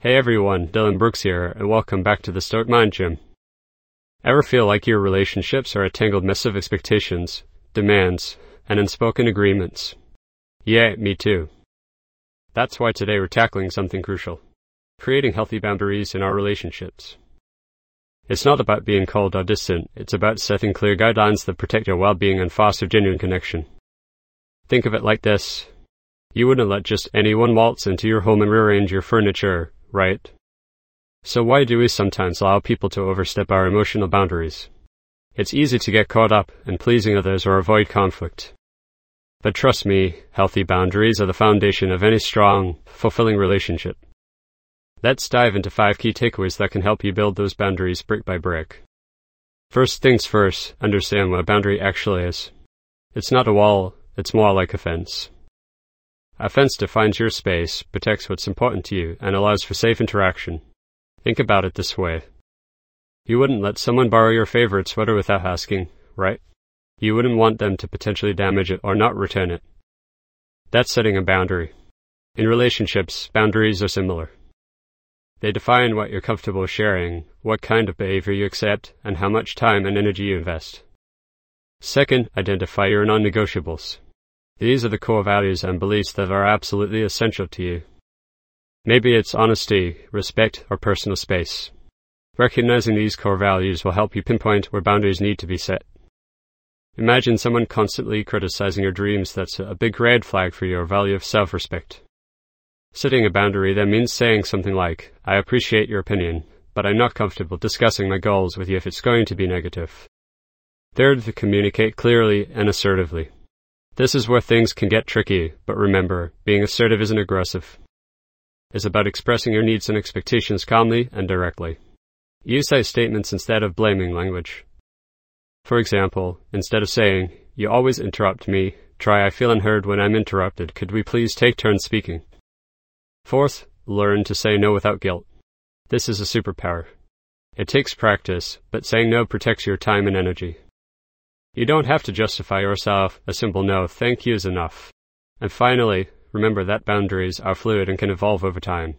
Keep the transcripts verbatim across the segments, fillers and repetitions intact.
Hey everyone, Dylan Brooks here, and welcome back to the Stoic Mind Gym. Ever feel like your relationships are a tangled mess of expectations, demands, and unspoken agreements? Yeah, me too. That's why today we're tackling something crucial: creating healthy boundaries in our relationships. It's not about being cold or distant, it's about setting clear guidelines that protect your well-being and foster genuine connection. Think of it like this: you wouldn't let just anyone waltz into your home and rearrange your furniture, right? So why do we sometimes allow people to overstep our emotional boundaries? It's easy to get caught up in pleasing others or avoid conflict. But trust me, healthy boundaries are the foundation of any strong, fulfilling relationship. Let's dive into five key takeaways that can help you build those boundaries brick by brick. First things first, understand what a boundary actually is. It's not a wall, it's more like a fence. A fence defines your space, protects what's important to you, and allows for safe interaction. Think about it this way. You wouldn't let someone borrow your favorite sweater without asking, right? You wouldn't want them to potentially damage it or not return it. That's setting a boundary. In relationships, boundaries are similar. They define what you're comfortable sharing, what kind of behavior you accept, and how much time and energy you invest. Second, identify your non-negotiables. These are the core values and beliefs that are absolutely essential to you. Maybe it's honesty, respect, or personal space. Recognizing these core values will help you pinpoint where boundaries need to be set. Imagine someone constantly criticizing your dreams. That's a big red flag for your value of self-respect. Setting a boundary then means saying something like, I appreciate your opinion, but I'm not comfortable discussing my goals with you if it's going to be negative. Third, to communicate clearly and assertively. This is where things can get tricky, but remember, being assertive isn't aggressive. It's about expressing your needs and expectations calmly and directly. Use I statements instead of blaming language. For example, instead of saying, you always interrupt me, try I feel unheard when I'm interrupted. Could we please take turns speaking? Fourth, learn to say no without guilt. This is a superpower. It takes practice, but saying no protects your time and energy. You don't have to justify yourself. A simple no, thank you is enough. And finally, remember that boundaries are fluid and can evolve over time.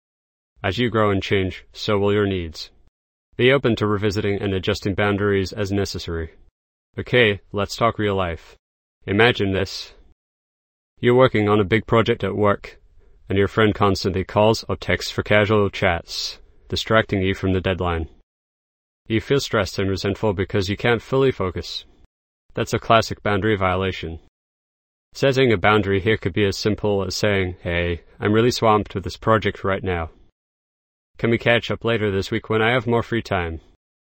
As you grow and change, so will your needs. Be open to revisiting and adjusting boundaries as necessary. Okay, let's talk real life. Imagine this. You're working on a big project at work, and your friend constantly calls or texts for casual chats, distracting you from the deadline. You feel stressed and resentful because you can't fully focus. That's a classic boundary violation. Setting a boundary here could be as simple as saying, hey, I'm really swamped with this project right now. Can we catch up later this week when I have more free time?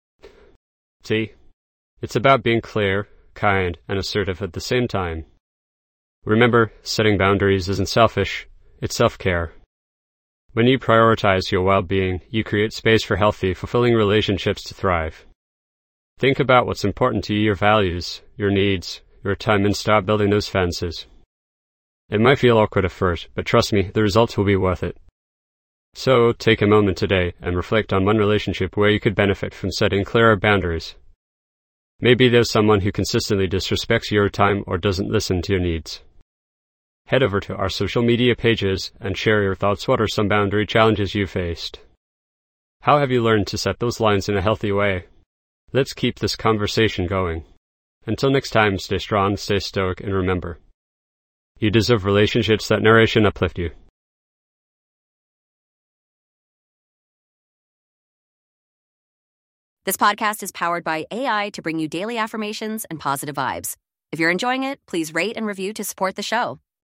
See? It's about being clear, kind, and assertive at the same time. Remember, setting boundaries isn't selfish, it's self-care. When you prioritize your well-being, you create space for healthy, fulfilling relationships to thrive. Think about what's important to you, your values, your needs, your time, and start building those fences. It might feel awkward at first, but trust me, the results will be worth it. So, take a moment today and reflect on one relationship where you could benefit from setting clearer boundaries. Maybe there's someone who consistently disrespects your time or doesn't listen to your needs. Head over to our social media pages and share your thoughts. What are some boundary challenges you faced? How have you learned to set those lines in a healthy way? Let's keep this conversation going. Until next time, stay strong, stay stoic, and remember, you deserve relationships that nourish and uplift you. This podcast is powered by A I to bring you daily affirmations and positive vibes. If you're enjoying it, please rate and review to support the show.